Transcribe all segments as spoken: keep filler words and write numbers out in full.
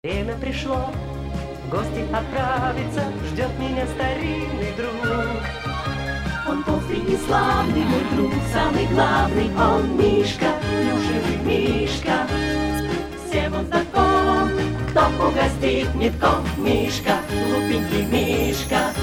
Время пришло, в гости отправиться, ждет меня старинный друг. Он толстый и славный, мой друг, самый главный, он Мишка, плюшевый Мишка. Всем он знаком, кто угостит метком, Мишка, глупенький Мишка.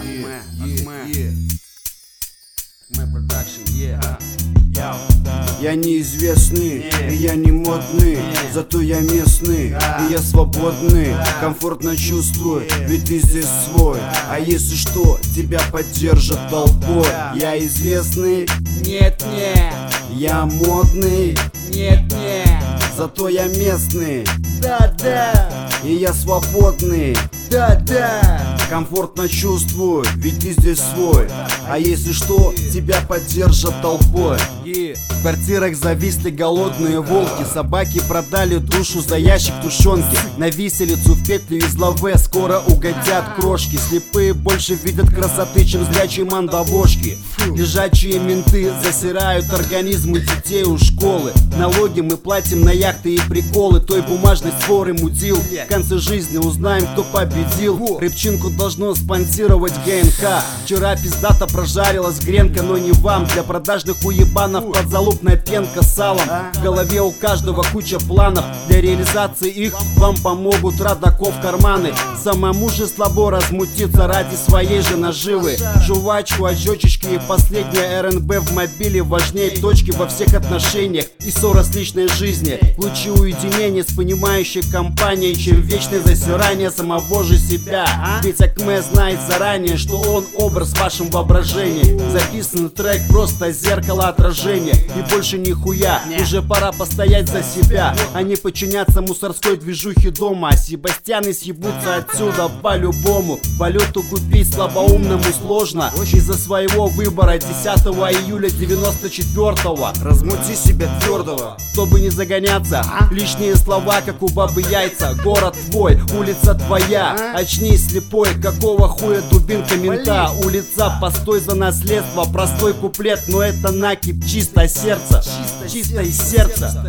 Я неизвестный, и я не модный, зато я местный, и я свободный. Комфортно чувствую, ведь ты здесь свой. А если что, тебя поддержат толпой. Я известный, Нет, нет, я модный, нет, нет, зато я местный, да, да, и я свободный. да, да. Комфортно чувствую, ведь ты здесь свой. А если что, тебя поддержат толпой. В квартирах зависли голодные волки. Собаки продали душу за ящик тушенки. На виселицу в петлю из лаве скоро угодят крошки. Слепые больше видят красоты, чем зрячие мандавошки. Лежачие менты засирают организмы детей у школы. Налоги мы платим на яхты и приколы. Той бумажной своры мудил. В конце жизни узнаем, кто победил. Рыбчинку должно спонсировать ГНК. Вчера пиздата прожарилась гренка, но не вам. Для продажных уебанов подзалупная пенка с салом. В голове у каждого куча планов. Для реализации их вам помогут родаков карманы. Самому же слабо размутиться ради своей же наживы. Жвачку, ожечечки и последняя РНБ в мобиле важнее точки во всех отношениях и ссора с личной жизни. Лучше уединение с понимающей компанией, чем вечное засирание самого же себя. Ведь Акме знает заранее, что он образ в вашем воображении. Записанный трек просто зеркало отражения. И больше нихуя, уже пора постоять за себя, а не подчиняться мусорской движухе дома. А Себастьяны съебутся отсюда по-любому. Валюту купить слабоумному сложно. Из-за своего выбора десятого июля девяносто четвёртого. Размути себя твердого, чтобы не загоняться. Лишние слова, как у бабы яйца. Город твой, улица твоя. Очнись, слепой, какого хуя дубинка мента. Улица, постой за наследство. Простой куплет, но это накип чисто сердце. Чисто из сердца.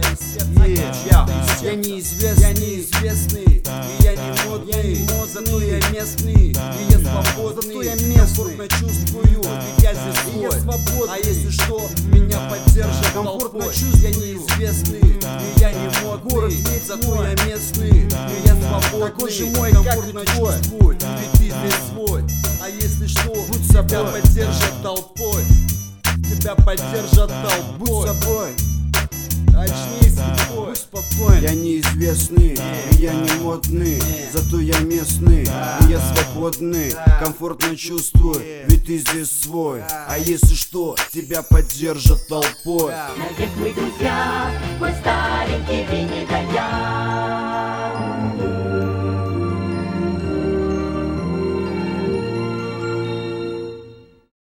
Я неизвестный, я неизвестный, и я не модный, зато я местный, и я свободный, зато я местный. Комфортно чувствую, ведь я здесь свой, я свободный. А если что, меня поддержат комфортно чувствую. Я неизвестный, и я не модный, город зато я местный, и я свободный. Такой же мой, комфортно чувствую, ведь ты здесь свой. А если что, будь собой, тебя поддержат толпой. Тебя поддержат толпой. Будь собой. Очнись, будь спокоен. Я неизвестный, и я не модный, зато я местный, и я свободный. Комфортно чувствую, ведь ты здесь свой. А если что, тебя поддержат толпой. Навек мы друзья.